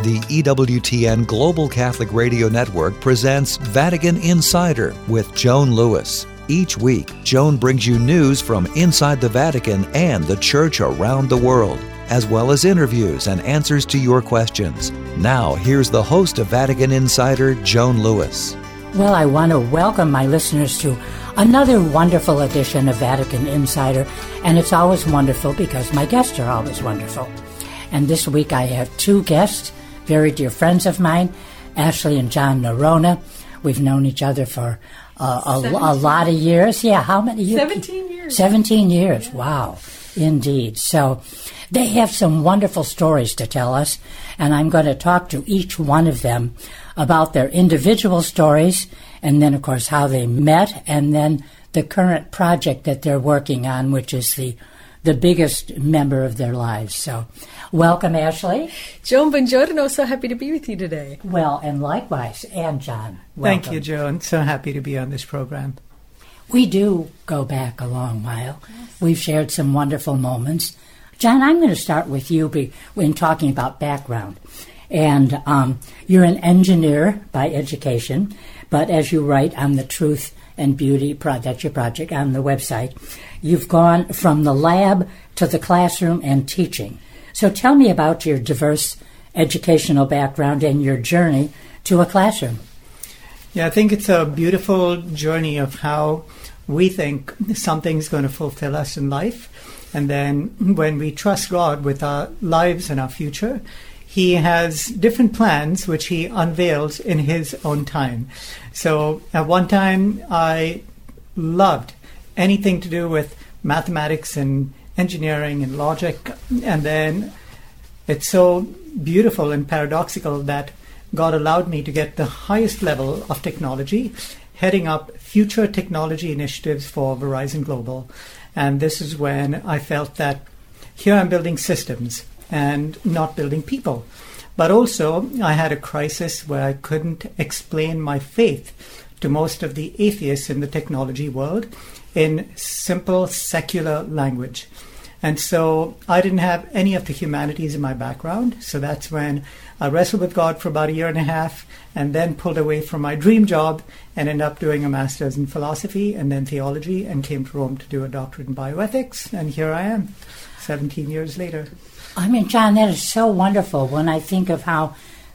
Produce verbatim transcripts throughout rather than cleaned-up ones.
the E W T N Global Catholic Radio Network presents Vatican Insider with Joan Lewis. Each week, Joan brings you news from inside the Vatican and the Church around the world, as well as interviews and answers to your questions. Now, here's the host of Vatican Insider, Joan Lewis. Well, I want to welcome my listeners to another wonderful edition of Vatican Insider, and it's always wonderful because my guests are always wonderful. And this week I have two guests, very dear friends of mine, Ashley and John Noronha. We've known each other for uh, a, a lot of years. Yeah, how many years? Seventeen years. Seventeen years, wow, indeed. So they have some wonderful stories to tell us, and I'm going to talk to each one of them about their individual stories, and then, of course, how they met, and then the current project that they're working on, which is the the biggest member of their lives. So, welcome, Ashley. Joan, buongiorno. So happy to be with you today. Well, and likewise, and John, welcome. Thank you, Joan. So happy to be on this program. We do go back a long while. Yes. We've shared some wonderful moments. John, I'm going to start with you be, when talking about background. And um, you're an engineer by education, but as you write on the Truth and Beauty, pro- that's your project, on the website, you've gone from the lab to the classroom and teaching. So tell me about your diverse educational background and your journey to a classroom. Yeah, I think it's a beautiful journey of how we think something's going to fulfill us in life. And then when we trust God with our lives and our future, He has different plans which He unveils in His own time. So at one time, I loved anything to do with mathematics and engineering and logic. And then it's so beautiful and paradoxical that God allowed me to get the highest level of technology, heading up future technology initiatives for Verizon Global. And this is when I felt that here I'm building systems and not building people. But also, I had a crisis where I couldn't explain my faith to most of the atheists in the technology world in simple secular language. And so I didn't have any of the humanities in my background. So that's when I wrestled with God for about a year and a half and then pulled away from my dream job and ended up doing a master's in philosophy and then theology and came to Rome to do a doctorate in bioethics. And here I am, seventeen years later. I mean, John, that is so wonderful when I think of how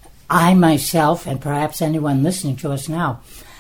I myself, and perhaps anyone listening to us now,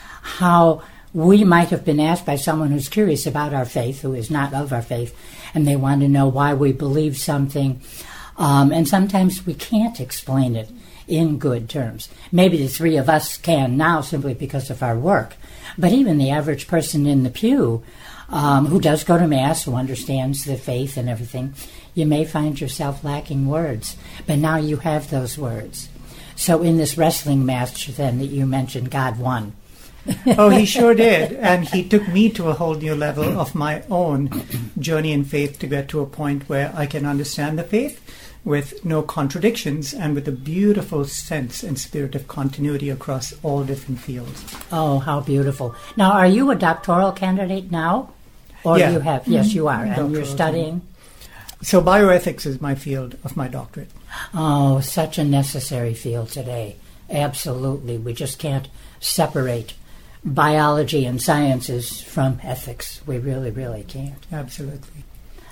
how we might have been asked by someone who's curious about our faith, who is not of our faith, and they want to know why we believe something. Um, and sometimes we can't explain it in good terms. Maybe the three of us can now simply because of our work. But even the average person in the pew um, who does go to Mass, who understands the faith and everything, you may find yourself lacking words. But now you have those words. So in this wrestling match then that you mentioned, God won. Oh, He sure did. And He took me to a whole new level of my own journey in faith to get to a point where I can understand the faith with no contradictions and with a beautiful sense and spirit of continuity across all different fields. Oh, how beautiful. Now, are you a doctoral candidate now? Or yeah. you have? Yes, you are. Doctoral And you're studying? So bioethics is my field of my doctorate. Oh, such a necessary field today. Absolutely. We just can't separate biology and sciences from ethics. We really, really can't. Absolutely.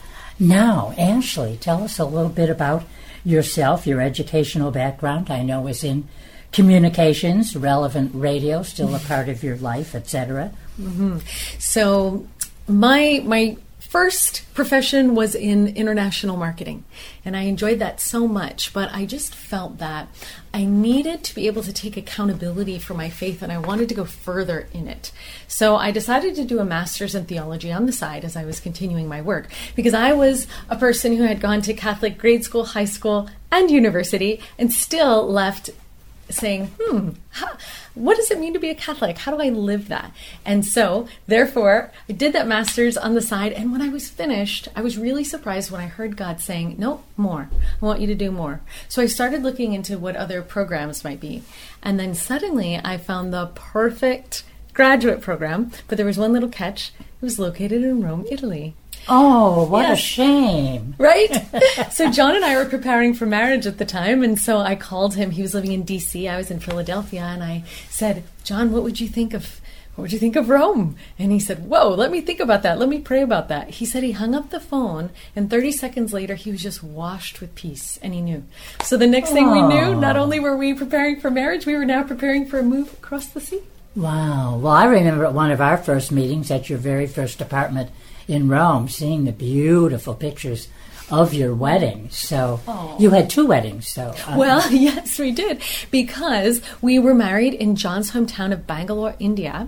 Now, Ashley, tell us a little bit about yourself, your educational background. I know is in communications, relevant radio, still a part of your life, et cetera. Mm-hmm. So my my first profession was in international marketing, and I enjoyed that so much, but I just felt that I needed to be able to take accountability for my faith, and I wanted to go further in it. So I decided to do a master's in theology on the side as I was continuing my work, because I was a person who had gone to Catholic grade school, high school, and university, and still left saying, hmm, how, what does it mean to be a Catholic? How do I live that? And so, therefore, I did that master's on the side, and when I was finished, I was really surprised when I heard God saying, no, more. I want you to do more. So I started looking into what other programs might be. And then suddenly, I found the perfect graduate program, but there was one little catch. It was located in Rome, Italy. Oh, what Yes. a shame. Right? So John and I were preparing for marriage at the time, and so I called him. He was living in D C. I was in Philadelphia, and I said, John, what would you think of what would you think of Rome? And he said, whoa, let me think about that. Let me pray about that. He said he hung up the phone, and thirty seconds later, he was just washed with peace, and he knew. So the next thing we knew, not only were we preparing for marriage, we were now preparing for a move across the sea. Wow. Well, I remember at one of our first meetings at your very first apartment in Rome, seeing the beautiful pictures of your wedding. So Oh. you had two weddings. So uh, Well, yes, we did, because we were married in John's hometown of Bangalore, India,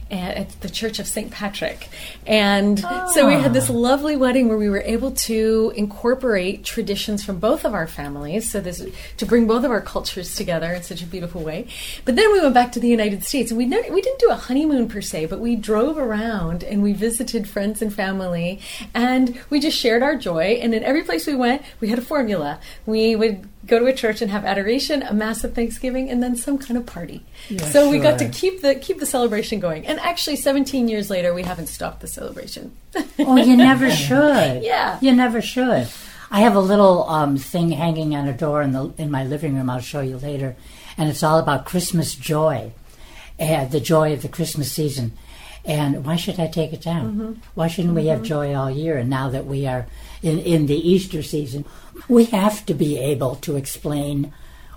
at the Church of Saint Patrick. And so we had this lovely wedding where we were able to incorporate traditions from both of our families, so this to bring both of our cultures together in such a beautiful way. But then we went back to the United States, and we never, we didn't do a honeymoon per se, but we drove around and we visited friends and family, and we just shared our joy. And in every place we went, we had a formula. We would go to a church and have adoration, a mass of Thanksgiving, and then some kind of party. Yeah, so we got to sure. keep the keep the celebration going. And actually, seventeen years later, we haven't stopped the celebration. oh, you never should. Yeah. You never should. I have a little um, thing hanging on a door in the in my living room. I'll show you later. And it's all about Christmas joy, and the joy of the Christmas season. And why should I take it down? Mm-hmm. Why shouldn't we have joy all year? And now that we are in, in the Easter season, we have to be able to explain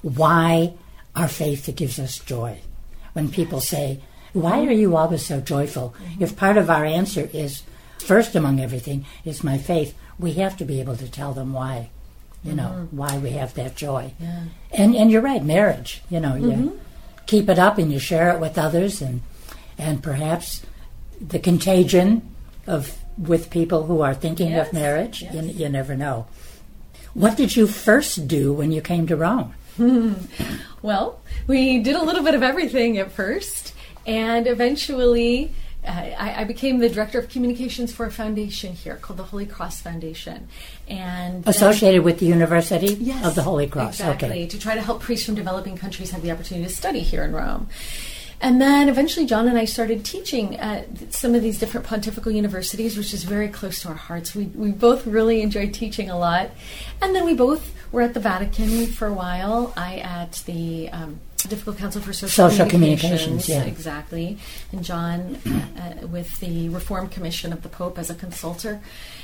why our faith gives us joy. When people say, why are you always so joyful? Mm-hmm. If part of our answer is, first among everything, is my faith, we have to be able to tell them why, you know, Mm-hmm. why we have that joy. Yeah. And and you're right, marriage, you know, you Mm-hmm. keep it up and you share it with others, and and perhaps the contagion of with people who are thinking Yes, of marriage, yes. you, you never know. What did you first do when you came to Rome? Well, we did a little bit of everything at first, and eventually uh, I, I became the director of communications for a foundation here called the Holy Cross Foundation. And uh, Associated with the University Yes, of the Holy Cross. Exactly, Okay. to try to help priests from developing countries have the opportunity to study here in Rome. And then eventually John and I started teaching at some of these different pontifical universities, which is very close to our hearts. We, we both really enjoyed teaching a lot. And then we both were at the Vatican for a while. I at the um, Pontifical Council for Social, Social Communications. Communications, yeah. Exactly. And John uh, with the Reform Commission of the Pope as a consultor.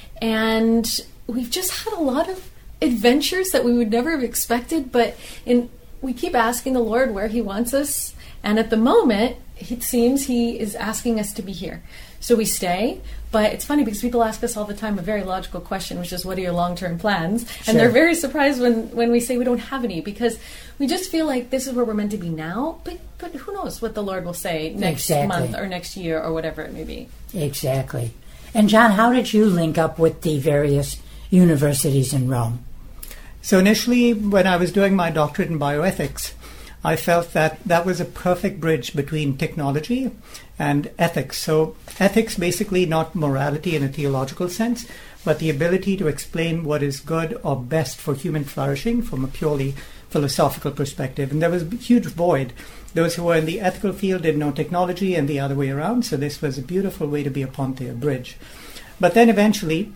And we've just had a lot of adventures that we would never have expected, but in we keep asking the Lord where He wants us. And at the moment, it seems He is asking us to be here. So we stay. But it's funny because people ask us all the time a very logical question, which is, what are your long-term plans? And Sure. they're very surprised when, when we say we don't have any, because we just feel like this is where we're meant to be now. But but who knows what the Lord will say next Exactly. month or next year or whatever it may be. Exactly. And John, how did you link up with the various universities in Rome? So initially, when I was doing my doctorate in bioethics, I felt that that was a perfect bridge between technology and ethics. So ethics, basically not morality in a theological sense, but the ability to explain what is good or best for human flourishing from a purely philosophical perspective. And there was a huge void. Those who were in the ethical field didn't know technology, and the other way around. So this was a beautiful way to be a ponte, a bridge. But then eventually,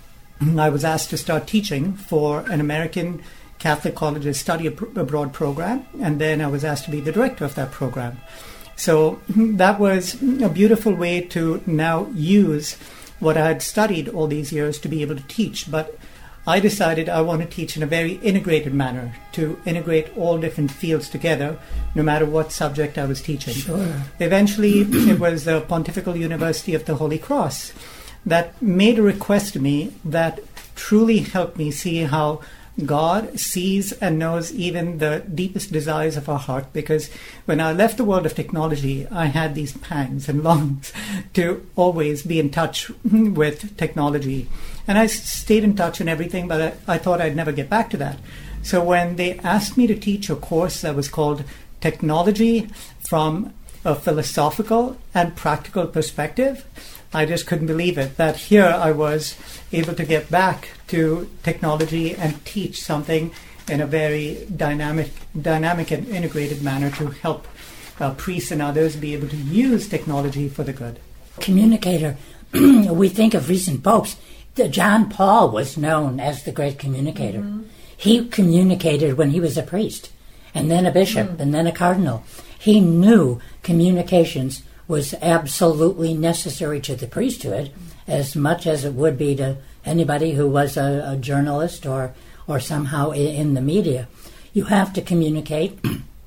I was asked to start teaching for an American Catholic College's study ab- abroad program, and then I was asked to be the director of that program. So that was a beautiful way to now use what I had studied all these years to be able to teach. But I decided I want to teach in a very integrated manner, to integrate all different fields together, no matter what subject I was teaching. Sure. Eventually, it was the Pontifical University of the Holy Cross that made a request to me that truly helped me see how God sees and knows even the deepest desires of our heart. Because when I left the world of technology, I had these pangs and longings to always be in touch with technology. And I stayed in touch and everything, but I, I thought I'd never get back to that. So when they asked me to teach a course that was called Technology from a Philosophical and Practical Perspective, I just couldn't believe it, that here I was able to get back to technology and teach something in a very dynamic dynamic and integrated manner to help uh, priests and others be able to use technology for the good. Communicator, we think of recent popes. John Paul was known as the great communicator. Mm-hmm. He communicated when he was a priest, and then a bishop, mm. and then a cardinal. He knew communications was absolutely necessary to the priesthood as much as it would be to anybody who was a, a journalist or, or somehow in, in the media. You have to communicate.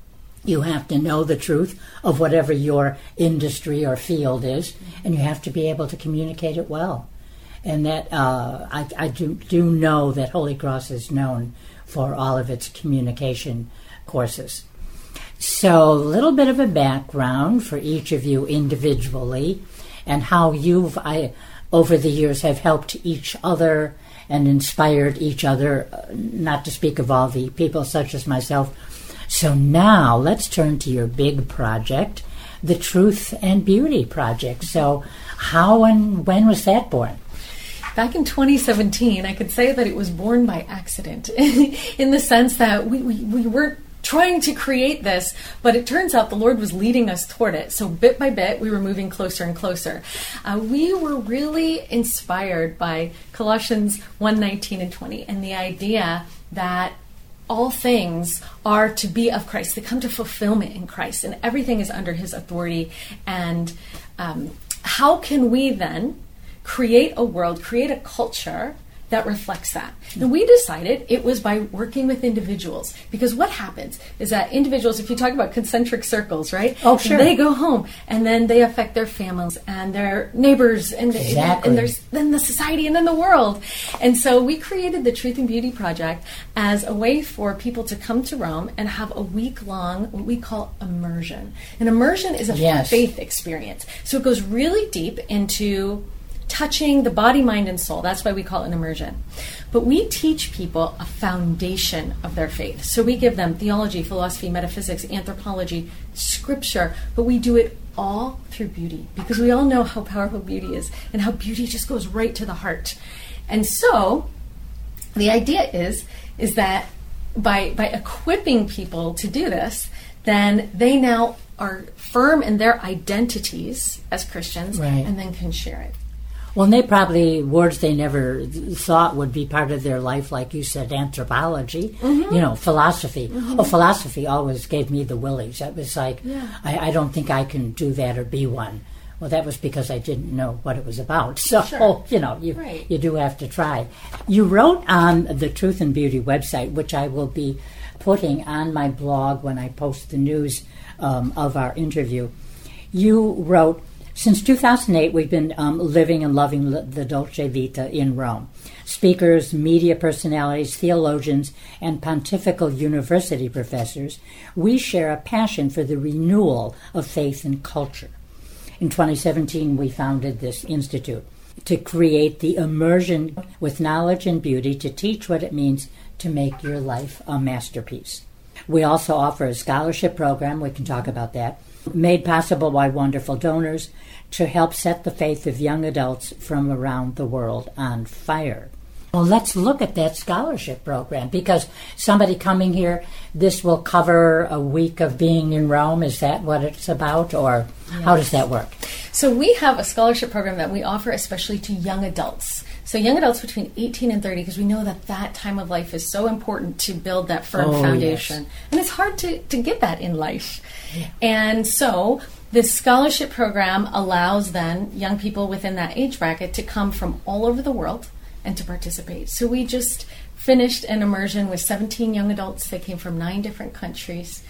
You have to know the truth of whatever your industry or field is, and you have to be able to communicate it well. And that uh, I, I do, do know that Holy Cross is known for all of its communication courses. So a little bit of a background for each of you individually and how you've, I, over the years, have helped each other and inspired each other, not to speak of all the people such as myself. So now let's turn to your big project, the Truth and Beauty Project. So how and when was that born? Back in twenty seventeen, I could say that it was born by accident in the sense that we, we, we weren't trying to create this, but it turns out the Lord was leading us toward it. So bit by bit, we were moving closer and closer. Uh, we were really inspired by Colossians one nineteen and twenty and the idea that all things are to be of Christ. They come to fulfillment in Christ, and everything is under his authority. And um, how can we then create a world, create a culture that reflects that? And we decided it was by working with individuals, because what happens is that individuals, if you talk about concentric circles, right? Oh, sure. They go home and then they affect their families and their neighbors and, exactly. and there's then the society and then the world. And so we created the Truth and Beauty Project as a way for people to come to Rome and have a week-long, what we call immersion. An immersion is a yes. faith experience. So it goes really deep into touching the body, mind, and soul. That's why we call it an immersion. But we teach people a foundation of their faith. So we give them theology, philosophy, metaphysics, anthropology, scripture, but we do it all through beauty, because we all know how powerful beauty is and how beauty just goes right to the heart. And so the idea is, is that by, by equipping people to do this, then they now are firm in their identities as Christians, right. and then can share it. Well, and they probably, words they never thought would be part of their life, like you said, anthropology, mm-hmm. you know, philosophy. Mm-hmm. Oh, philosophy always gave me the willies. That was like, yeah. I, I don't think I can do that or be one. Well, that was because I didn't know what it was about. So, sure. you know, you, right. you do have to try. You wrote on the Truth and Beauty website, which I will be putting on my blog when I post the news um, of our interview. You wrote, since two thousand eight, we've been um, living and loving the Dolce Vita in Rome. Speakers, media personalities, theologians, and pontifical university professors, we share a passion for the renewal of faith and culture. In twenty seventeen, we founded this institute to create the immersion with knowledge and beauty to teach what it means to make your life a masterpiece. We also offer a scholarship program, we can talk about that, made possible by wonderful donors to help set the faith of young adults from around the world on fire. Well, let's look at that scholarship program, because somebody coming here, this will cover a week of being in Rome. Is that what it's about, or yes. How does that work? So we have a scholarship program that we offer especially to young adults. So young adults between eighteen and thirty, because we know that that time of life is so important to build that firm oh, foundation. Yes. And it's hard to, to get that in life. Yeah. And so this scholarship program allows then young people within that age bracket to come from all over the world and to participate. So we just finished an immersion with seventeen young adults. They came from nine different countries.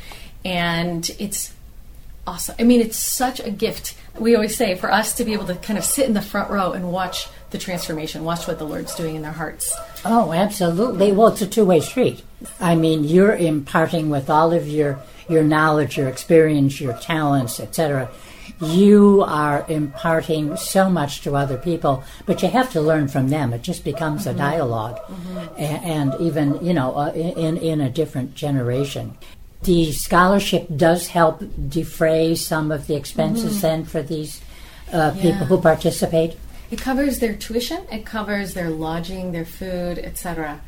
And it's awesome. I mean, it's such a gift, we always say, for us to be able to kind of sit in the front row and watch the transformation, watch what the Lord's doing in their hearts. Oh, absolutely. Well, it's a two-way street. I mean, you're imparting with all of your, your knowledge, your experience, your talents, et cetera. You are imparting so much to other people, but you have to learn from them. It just becomes mm-hmm. a dialogue, mm-hmm. and, and even, you know, uh, in, in a different generation. The scholarship does help defray some of the expenses mm-hmm. then for these uh, yeah. people who participate. It covers their tuition, it covers their lodging, their food, et cetera.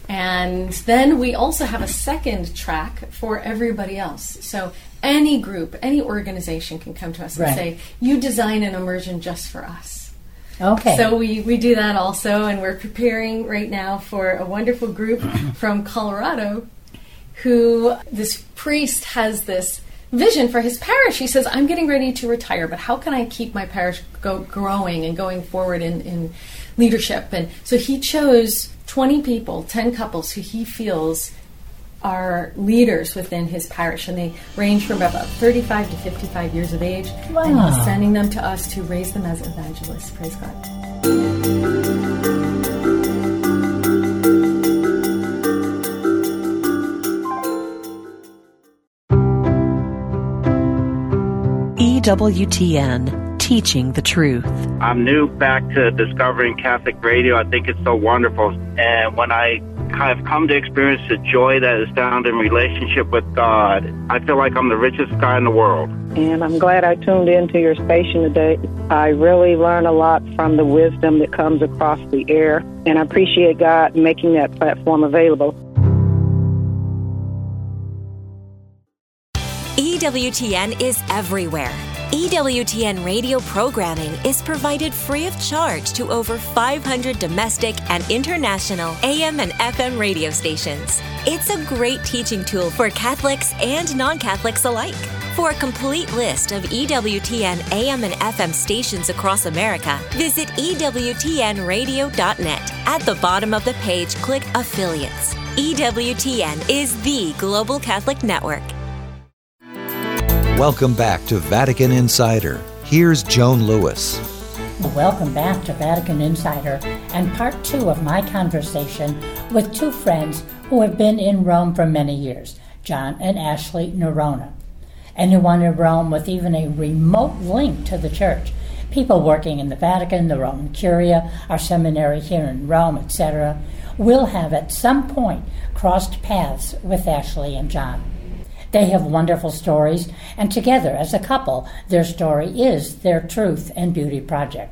And then we also have a second track for everybody else. So any group, any organization can come to us and right. say, you design an immersion just for us. Okay. So we, we do that also, and we're preparing right now for a wonderful group from Colorado who, this priest has this vision for his parish. He says, I'm getting ready to retire, but how can I keep my parish go, growing and going forward in, in leadership? And so he chose twenty people, ten couples who he feels are leaders within his parish, and they range from about thirty-five to fifty-five years of age. Wow. And he's sending them to us to raise them as evangelists. Praise God. E W T N, teaching the truth. I'm new back to discovering Catholic radio. I think it's so wonderful. And when I have come to experience the joy that is found in relationship with God, I feel like I'm the richest guy in the world. And I'm glad I tuned into your station today. I really learn a lot from the wisdom that comes across the air, and I appreciate God making that platform available. E W T N is everywhere. E W T N radio programming is provided free of charge to over five hundred domestic and international A M and F M radio stations. It's a great teaching tool for Catholics and non-Catholics alike. For a complete list of E W T N A M and F M stations across America, visit E W T N radio dot net. At the bottom of the page, click Affiliates. E W T N is the global Catholic network. Welcome back to Vatican Insider. Here's Joan Lewis. Welcome back to Vatican Insider and part two of my conversation with two friends who have been in Rome for many years, John and Ashley Noronha, and who wanted Rome with even a remote link to the Church. People working in the Vatican, the Roman Curia, our seminary here in Rome, et cetera, will have at some point crossed paths with Ashley and John. They have wonderful stories, and together as a couple, their story is their Truth and Beauty project.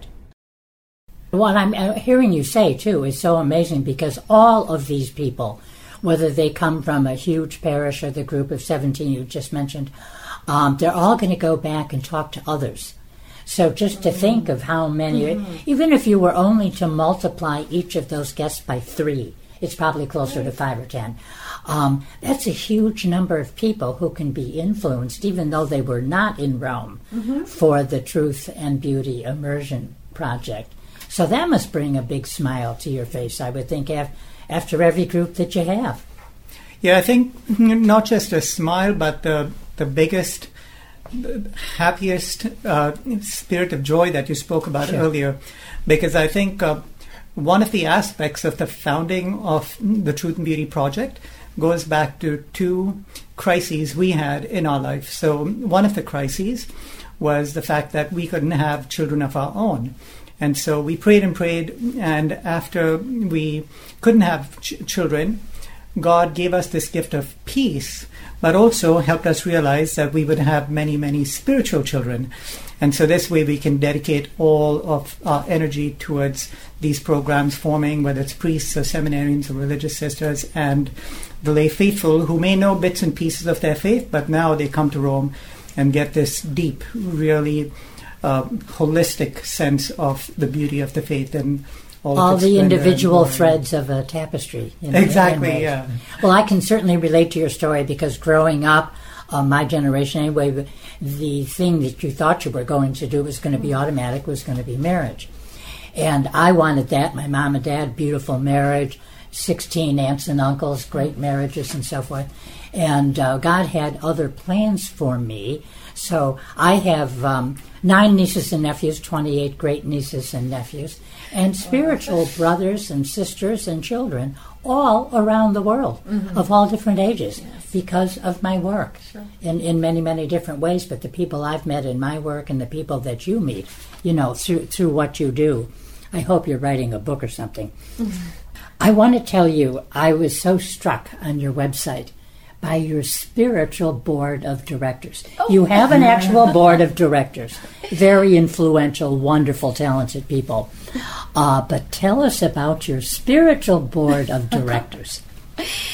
What I'm hearing you say, too, is so amazing because all of these people, whether they come from a huge parish or the group of seventeen you just mentioned, um, they're all going to go back and talk to others. So just to think of how many, mm-hmm. even if you were only to multiply each of those guests by three, it's probably closer to five or ten. Um, that's a huge number of people who can be influenced, even though they were not in Rome, mm-hmm. for the Truth and Beauty Immersion project. So that must bring a big smile to your face, I would think, af- after every group that you have. Yeah, I think not just a smile, but the the biggest, the happiest uh, spirit of joy that you spoke about sure. earlier, because I think uh, one of the aspects of the founding of the Truth and Beauty project goes back to two crises we had in our life. So one of the crises was the fact that we couldn't have children of our own. And so we prayed and prayed, and after we couldn't have ch- children, God gave us this gift of peace, but also helped us realize that we would have many, many spiritual children. And so this way we can dedicate all of our energy towards these programs forming, whether it's priests or seminarians or religious sisters, and the lay faithful who may know bits and pieces of their faith, but now they come to Rome and get this deep, really uh, holistic sense of the beauty of the faith and all, all of the individual threads of a tapestry. You know, exactly, yeah. Well, I can certainly relate to your story because growing up, uh, my generation anyway, the thing that you thought you were going to do was going to be automatic, was going to be marriage. And I wanted that. My mom and dad, beautiful marriage, sixteen aunts and uncles, great marriages and so forth. And uh, God had other plans for me. So I have um, nine nieces and nephews, twenty-eight great nieces and nephews, and spiritual brothers and sisters and children all around the world, mm-hmm. of all different ages, yes. because of my work sure. in, in many, many different ways. But the people I've met in my work and the people that you meet, you know, through through what you do, I hope you're writing a book or something. Mm-hmm. I want to tell you, I was so struck on your website by your spiritual board of directors. Oh. You have an actual board of directors, very influential, wonderful, talented people. Uh, but tell us about your spiritual board of directors.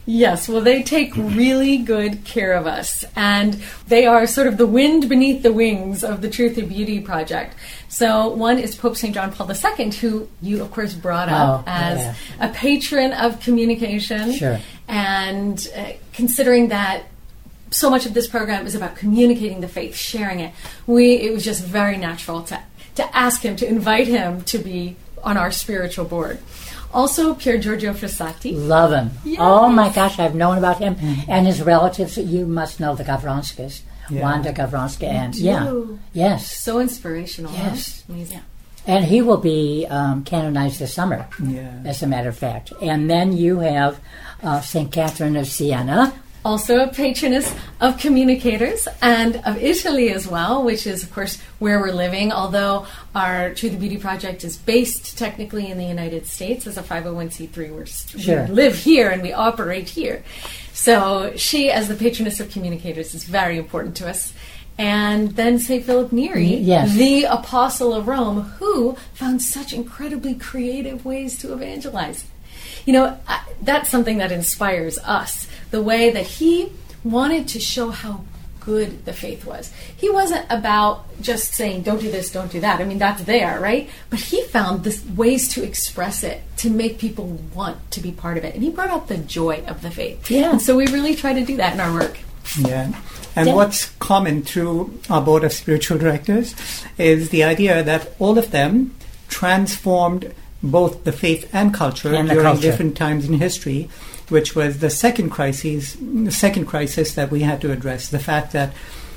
Yes, well, they take really good care of us, and they are sort of the wind beneath the wings of the Truth and Beauty Project. So one is Pope Saint John Paul the Second, who you, of course, brought up oh, as yeah. a patron of communication. Sure. And uh, considering that so much of this program is about communicating the faith, sharing it, we it was just very natural to, to ask him, to invite him to be on our spiritual board. Also, Pier Giorgio Frassati. Love him. Yes. Oh my gosh, I've known about him and his relatives. You must know the Gavronskas, Yeah. Wanda Gavronska, and do. yeah, yes, So inspirational. Yes. Huh? Amazing. and he will be um, canonized this summer. Yeah. As a matter of fact, and then you have uh, Saint Catherine of Siena. Also a patroness of communicators and of Italy as well, which is, of course, where we're living, although our Truth and Beauty Project is based technically in the United States as a five oh one c three. We're, Sure. We live here and we operate here. So she, as the patroness of communicators, is very important to us. And then Saint Philip Neri, Yes. the Apostle of Rome, who found such incredibly creative ways to evangelize. You know, I- that's something that inspires us, the way that he wanted to show how good the faith was. He wasn't about just saying, don't do this, don't do that. I mean, that's there, right? But he found this ways to express it, to make people want to be part of it. And he brought out the joy of the faith. Yeah. And so we really try to do that in our work. Yeah. And Yeah. what's common through our board of spiritual directors is the idea that all of them transformed both the faith and culture And the during culture. different times in history, which was the second crisis, the second crisis that we had to address. The fact that,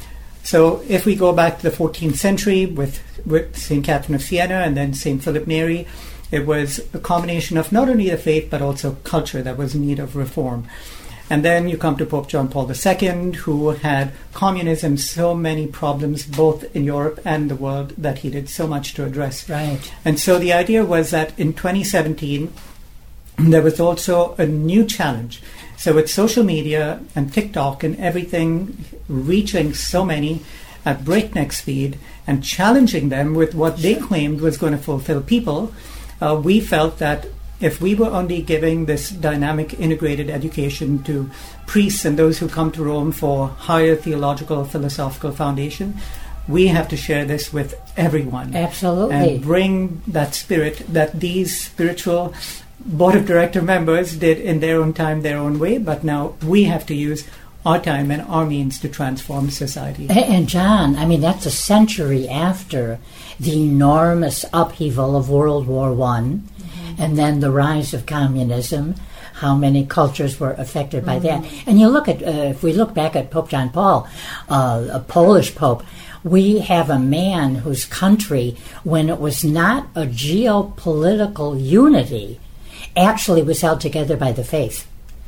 so if we go back to the fourteenth century with, with Saint Catherine of Siena and then Saint Philip Neri, it was a combination of not only the faith but also culture that was in need of reform. And then you come to Pope John Paul the Second, who had communism, so many problems both in Europe and the world that he did so much to address. Right. And so the idea was that in twenty seventeen, there was also a new challenge. So with social media and TikTok and everything reaching so many at breakneck speed and challenging them with what they claimed was going to fulfill people, uh, we felt that if we were only giving this dynamic integrated education to priests and those who come to Rome for higher theological, philosophical foundation, we have to share this with everyone. Absolutely. And bring that spirit that these spiritual board of director members did in their own time, their own way, but now we have to use our time and our means to transform society. And, and John, I mean, that's a century after the enormous upheaval of World War One, mm-hmm. and then the rise of communism, how many cultures were affected by mm-hmm. that. And you look at, uh, if we look back at Pope John Paul, uh, a Polish Pope, we have a man whose country, when it was not a geopolitical unity, actually was held together by the faith.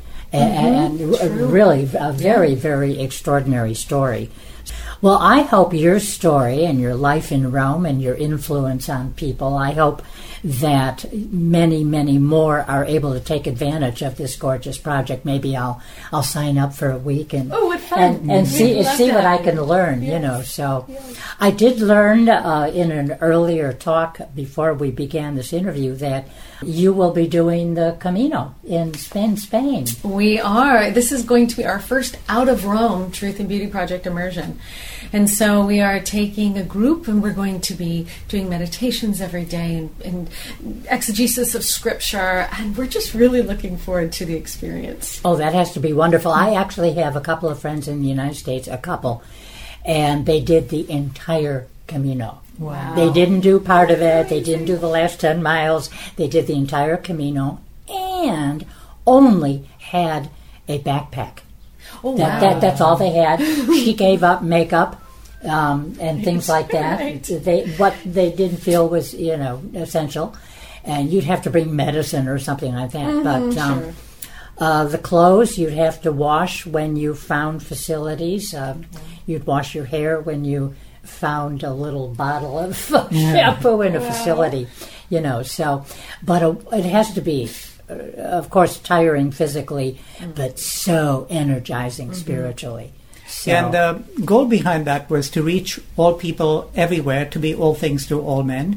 And, Mm-hmm. and r- really a very, very extraordinary story. Well, I hope your story and your life in Rome and your influence on people, I hope that many, many more are able to take advantage of this gorgeous project. Maybe I'll I'll sign up for a week and Oh, what fun. and, and see We'd love see to what I have can you. learn, Yes. you know. So Yes. I did learn uh, in an earlier talk before we began this interview that you will be doing the Camino in Spain. Spain. We are. This is going to be our first out of Rome Truth and Beauty Project immersion. And so we are taking a group and we're going to be doing meditations every day and, and exegesis of scripture. And we're just really looking forward to the experience. Oh, that has to be wonderful. I actually have a couple of friends in the United States, a couple, and they did the entire Camino. Wow. They didn't do part of it. They didn't do the last ten miles. They did the entire Camino and only had a backpack. Oh, That, wow. that, that's all they had. She gave up makeup um, and things like that. Right. They what they didn't feel was, you know, essential. And you'd have to bring medicine or something like that. Mm-hmm, but um, sure. uh, the clothes you'd have to wash when you found facilities. Uh, you'd wash your hair when you found a little bottle of shampoo in a Wow. facility. You know, so, but uh, it has to be, uh, of course, tiring physically, but so energizing Mm-hmm. spiritually. So, And the goal behind that was to reach all people everywhere, to be all things to all men.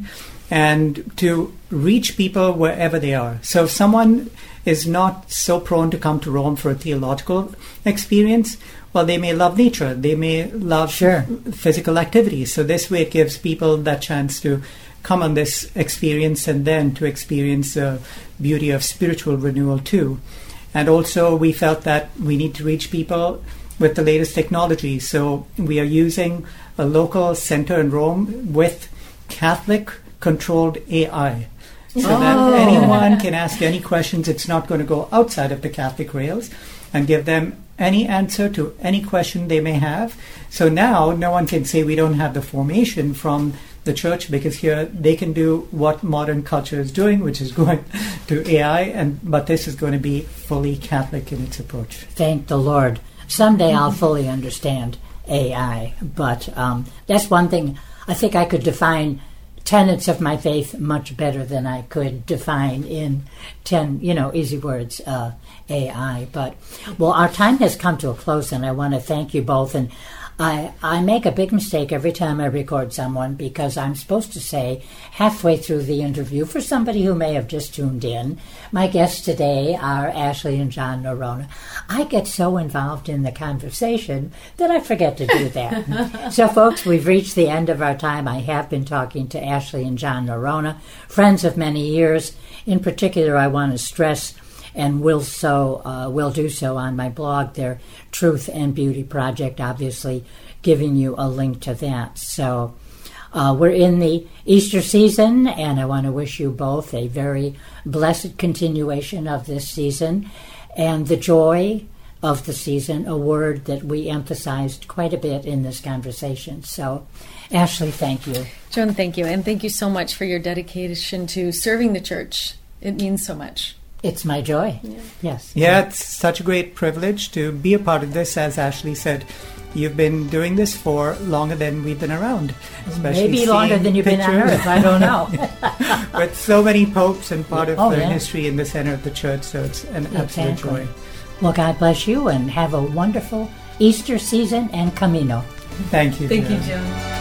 and to reach people wherever they are. So if someone is not so prone to come to Rome for a theological experience, well, they may love nature, they may love Sure. physical activities. So this way it gives people that chance to come on this experience and then to experience the beauty of spiritual renewal too. And also we felt that we need to reach people with the latest technology. So we are using a local center in Rome with Catholic-controlled A I. So Oh. that anyone can ask any questions. It's not going to go outside of the Catholic rails and give them any answer to any question they may have. So now no one can say we don't have the formation from the church, because here they can do what modern culture is doing, which is going to A I, and but this is going to be fully Catholic in its approach. Thank the Lord. Someday I'll fully understand A I, but um, that's one thing. I think I could define tenets of my faith much better than I could define in ten, you know, easy words, uh, A I. But, well, our time has come to a close, and I want to thank you both. And I, I make a big mistake every time I record someone, because I'm supposed to say halfway through the interview, for somebody who may have just tuned in, my guests today are Ashley and John Noronha. I get so involved in the conversation that I forget to do that. So, folks, we've reached the end of our time. I have been talking to Ashley and John Noronha, friends of many years. In particular, I want to stress, and will so uh, will do so on my blog, their Truth and Beauty Project, obviously giving you a link to that. So uh, we're in the Easter season, and I want to wish you both a very blessed continuation of this season and the joy of the season, a word that we emphasized quite a bit in this conversation. So, Ashley, thank you. Joan, thank you. And thank you so much for your dedication to serving the church. It means so much. It's my joy. Yeah. Yes. Yeah, it's such a great privilege to be a part of this. As Ashley said, you've been doing this for longer than we've been around. Especially Maybe longer than you've been on pictures. Earth. I don't know. With so many popes and part of Oh, the yeah. history in the center of the church, so it's an absolute Exactly. joy. Well, God bless you, and have a wonderful Easter season and Camino. Thank you. Thank you, Joan.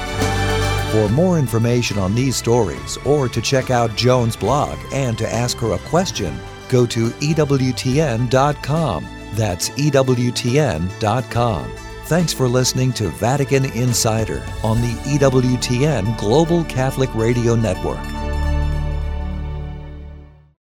Joan. For more information on these stories, or to check out Joan's blog and to ask her a question, go to E W T N dot com. That's E W T N dot com. Thanks for listening to Vatican Insider on the E W T N Global Catholic Radio Network.